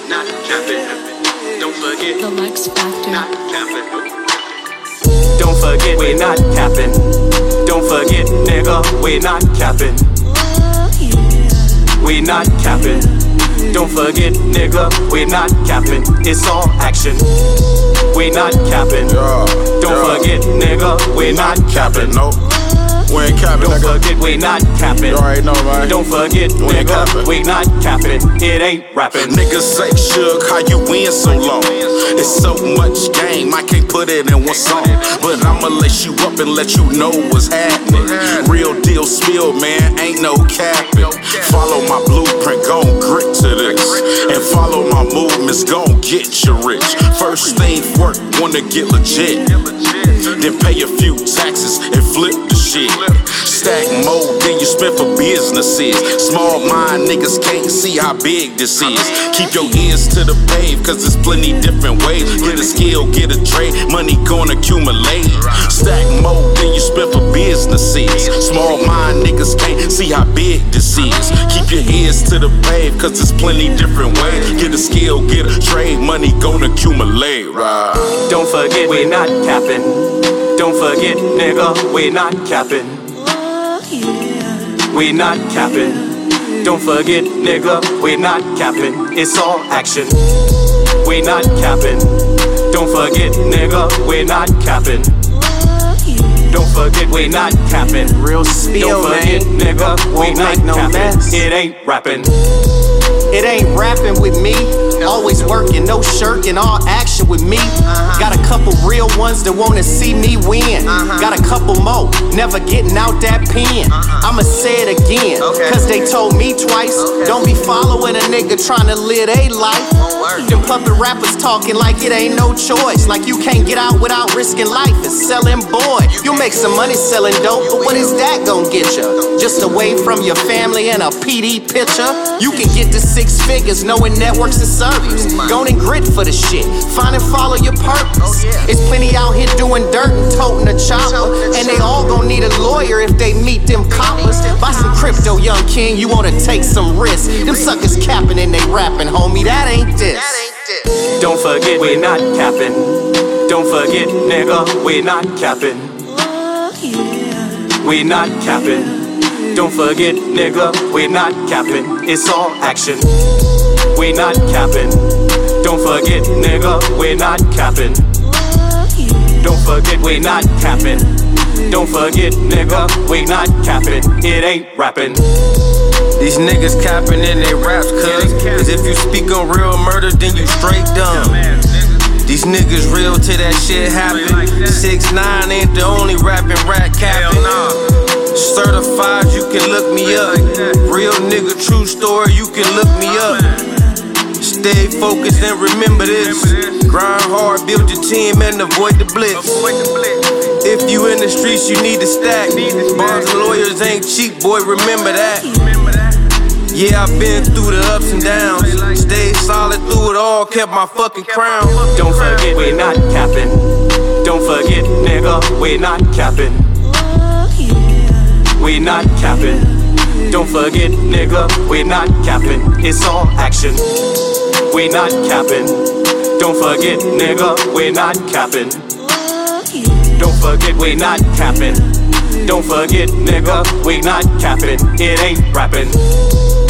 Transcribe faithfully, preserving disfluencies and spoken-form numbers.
not capping. Don't forget, The Lex Factor. not capping. Don't forget, we not capping. Don't forget, nigga, we not capping. We not capping. Don't forget, nigga, we not capping. It's all action. We not capping. Yeah, Don't yeah. forget, nigga, we not capping. No, we ain't capping, Don't nigga. forget, we not capping. You already know, man. Don't forget, We ain't nigga, capping. we not capping. It ain't rapping. Niggas say, Suge, how you win so long? It's so much game, I can't put it in one song. But I'ma lace you up and let you know what's happening. Real deal spill, man, ain't no capping. Follow my blueprint, gon' grit to this. And follow my movements, gon' get you rich. First thing work, wanna get legit. Then pay a few taxes and flip the shit. Stack more than you spend for businesses. Small mind niggas can't see how big this is. Keep your ears to the pave, cause there's plenty different ways. Get a skill, get a trade, money gon' accumulate. Stack more than you spend for businesses. Small mind niggas can't see how big this is. Keep your ears to the pave, cause there's plenty different ways. Get a skill, get a trade, money gon' accumulate. Right. Don't forget, we not capping. Don't forget, nigga, we not capping. We not capping. Don't forget, nigga, we not capping. It's all action. We not capping. Don't forget, nigga, we not capping. Don't forget, we not capping. Real spill, Don't forget, man. nigga, we Won't not make no capping. mess. It ain't rapping. It ain't rapping with me. Always working, no shirking, all action with me. Got a couple real ones that wanna see me win. Got a couple more, never getting out that pen. I'ma say it again, cause they told me twice. Don't be following a nigga trying to live a life. Them puppet rappers talking like it ain't no choice. Like you can't get out without risking life. It's selling, boy. You'll make some money selling dope, but what is that gonna get you? Just away from your family and a P D picture? You can get to six figures knowing networks and servers. Go and grit for the shit. Find and follow your purpose. It's plenty out here doing dirt and toting a chopper. And they all gon' need a lawyer if they meet them coppers. Buy some crypto, young king, you wanna take some risks. Them suckers capping and they rapping, homie, that ain't this. Don't forget, we not capping. Don't forget, nigga, we not capping. We not capping. Don't forget, nigga, we not capping. It's all action. We not capping. Don't forget, nigga, we not capping. Don't forget, we not capping. Don't forget, nigga, we not capping. It ain't rapping. These niggas capping in they raps, cuz Cause if you speak on real murder, then you straight dumb. These niggas real till that shit happen. six nine ain't the only rapping rat capping. Certified, you can look me up. Real nigga, true story, you can look me up. Stay focused and remember this. Grind hard, build your team and avoid the blitz. If you in the streets, you need to stack. Bars and lawyers ain't cheap, boy, remember that. Yeah, I've been through the ups and downs. Stayed solid through it all, kept my fucking crown. Don't forget, we not capping. Don't forget, nigga, we not capping. We not capping. Don't forget, nigga, we not capping. It's all action. We not capping. Don't forget, nigga, we not capping. Don't forget, we not capping. Don't forget, nigga, we not capping. It ain't rapping.